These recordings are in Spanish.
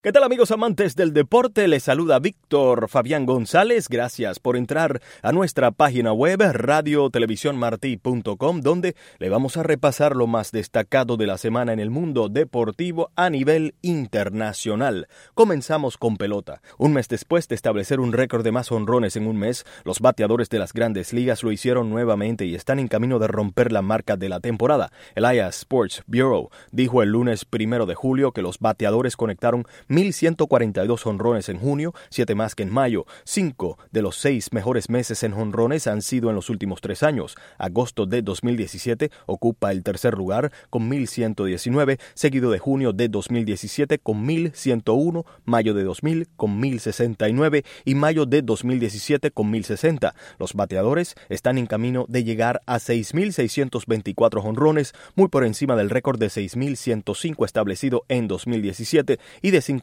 ¿Qué tal, amigos amantes del deporte? Les saluda Víctor Fabián González. Gracias por entrar a nuestra página web radiotelevisiónmarti.com, donde le vamos a repasar lo más destacado de la semana en el mundo deportivo a nivel internacional. Comenzamos con pelota. Un mes después de establecer un récord de más jonrones en un mes, los bateadores de las grandes ligas lo hicieron nuevamente y están en camino de romper la marca de la temporada. El IA Sports Bureau dijo el lunes 1 de julio que los bateadores conectaron 1,142 jonrones en junio, 7 más que en mayo. 5 de los 6 mejores meses en jonrones han sido en los últimos 3 años. Agosto de 2017 ocupa el tercer lugar con 1,119, seguido de junio de 2017 con 1,101, mayo de 2000 con 1,069 y mayo de 2017 con 1,060. Los bateadores están en camino de llegar a 6,624 jonrones, muy por encima del récord de 6,105 establecido en 2017 y de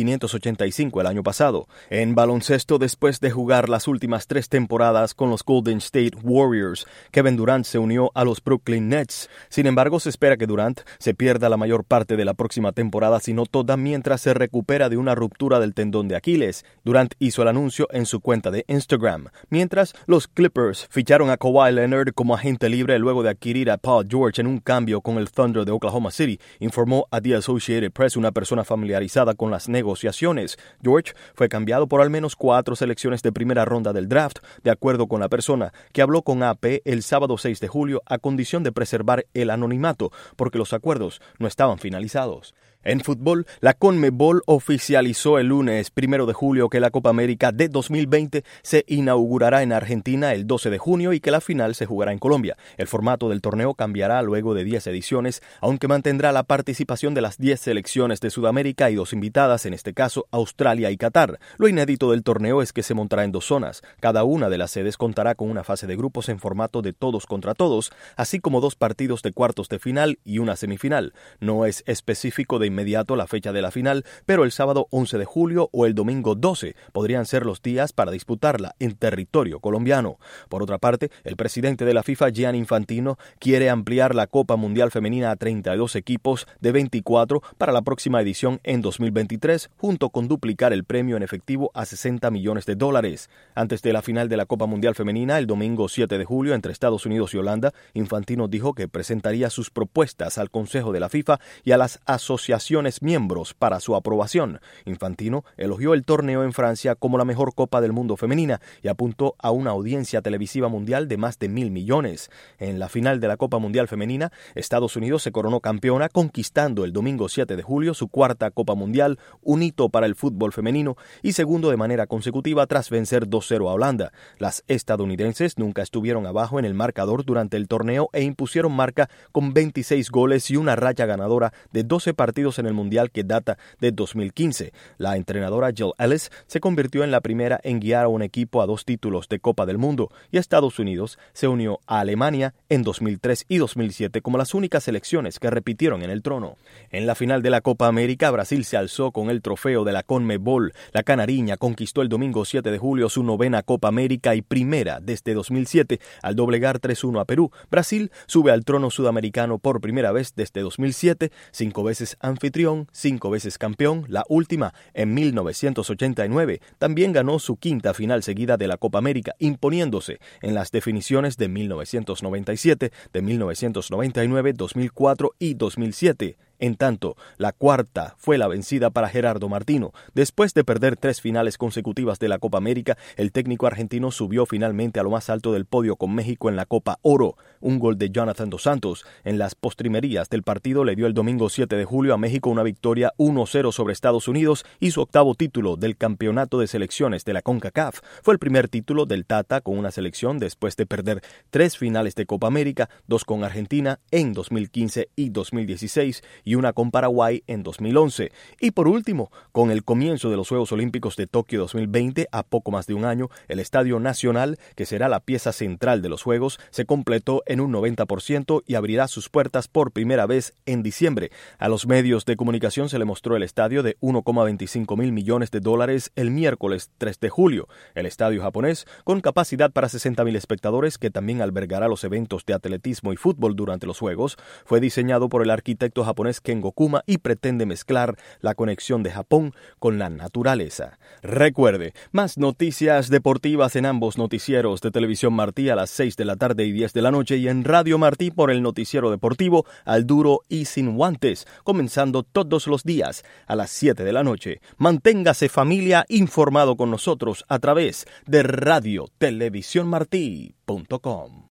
5,585 el año pasado. En baloncesto, después de jugar las últimas 3 temporadas con los Golden State Warriors, Kevin Durant se unió a los Brooklyn Nets. Sin embargo, se espera que Durant se pierda la mayor parte de la próxima temporada, si no toda, mientras se recupera de una ruptura del tendón de Aquiles. Durant hizo el anuncio en su cuenta de Instagram. Mientras, los Clippers ficharon a Kawhi Leonard como agente libre luego de adquirir a Paul George en un cambio con el Thunder de Oklahoma City, informó a The Associated Press una persona familiarizada con las negociaciones. George fue cambiado por al menos 4 selecciones de primera ronda del draft, de acuerdo con la persona que habló con AP el sábado 6 de julio a condición de preservar el anonimato, porque los acuerdos no estaban finalizados. En fútbol, la CONMEBOL oficializó el lunes 1 de julio que la Copa América de 2020 se inaugurará en Argentina el 12 de junio y que la final se jugará en Colombia. El formato del torneo cambiará luego de 10 ediciones, aunque mantendrá la participación de las 10 selecciones de Sudamérica y 2 invitadas, en este caso Australia y Qatar. Lo inédito del torneo es que se montará en 2 zonas. Cada una de las sedes contará con una fase de grupos en formato de todos contra todos, así como 2 partidos de cuartos de final y una semifinal. No es específico de inmediato la fecha de la final, pero el sábado 11 de julio o el domingo 12 podrían ser los días para disputarla en territorio colombiano. Por otra parte, el presidente de la FIFA, Gianni Infantino, quiere ampliar la Copa Mundial Femenina a 32 equipos de 24 para la próxima edición en 2023, junto con duplicar el premio en efectivo a $60 millones. Antes de la final de la Copa Mundial Femenina, el domingo 7 de julio, entre Estados Unidos y Holanda, Infantino dijo que presentaría sus propuestas al Consejo de la FIFA y a las asociaciones miembros para su aprobación. Infantino elogió el torneo en Francia como la mejor Copa del Mundo femenina y apuntó a una audiencia televisiva mundial de más de 1,000 millones. En la final de la Copa Mundial Femenina, Estados Unidos se coronó campeona, conquistando el domingo 7 de julio su 4ª Copa Mundial, un hito para el fútbol femenino y segundo de manera consecutiva tras vencer 2-0 a Holanda. Las estadounidenses nunca estuvieron abajo en el marcador durante el torneo e impusieron marca con 26 goles y una racha ganadora de 12 partidos en el Mundial que data de 2015. La entrenadora Jill Ellis se convirtió en la primera en guiar a un equipo a 2 títulos de Copa del Mundo y Estados Unidos se unió a Alemania en 2003 y 2007 como las únicas selecciones que repitieron en el trono. En la final de la Copa América, Brasil se alzó con el trofeo de la CONMEBOL. La canariña conquistó el domingo 7 de julio su 9ª Copa América y primera desde 2007 al doblegar 3-1 a Perú. Brasil sube al trono sudamericano por primera vez desde 2007, 5 veces anfitrión, 5 veces campeón, la última en 1989. También ganó su 5ª final seguida de la Copa América, imponiéndose en las definiciones de 1997, de 1999, 2004 y 2007. En tanto, la 4ª fue la vencida para Gerardo Martino. Después de perder 3 finales consecutivas de la Copa América, el técnico argentino subió finalmente a lo más alto del podio con México en la Copa Oro. Un gol de Jonathan Dos Santos en las postrimerías del partido le dio el domingo 7 de julio a México una victoria 1-0 sobre Estados Unidos y su 8º título del campeonato de selecciones de la CONCACAF. Fue el primer título del Tata con una selección después de perder 3 finales de Copa América, 2 con Argentina en 2015 y 2016 y una con Paraguay en 2011. Y por último, con el comienzo de los Juegos Olímpicos de Tokio 2020, a poco más de un año, el Estadio Nacional, que será la pieza central de los Juegos, se completó en un 90% y abrirá sus puertas por primera vez en diciembre. A los medios de comunicación se le mostró el estadio de $1,25 mil millones el miércoles 3 de julio. El estadio japonés, con capacidad para 60,000 espectadores, que también albergará los eventos de atletismo y fútbol durante los Juegos, fue diseñado por el arquitecto japonés Kengokuma y pretende mezclar la conexión de Japón con la naturaleza. Recuerde, más noticias deportivas en ambos noticieros de Televisión Martí a las 6 de la tarde y 10 de la noche y en Radio Martí por el noticiero deportivo Al Duro y Sin Guantes, comenzando todos los días a las 7 de la noche. Manténgase familia informado con nosotros a través de radiotelevisiónmartí.com.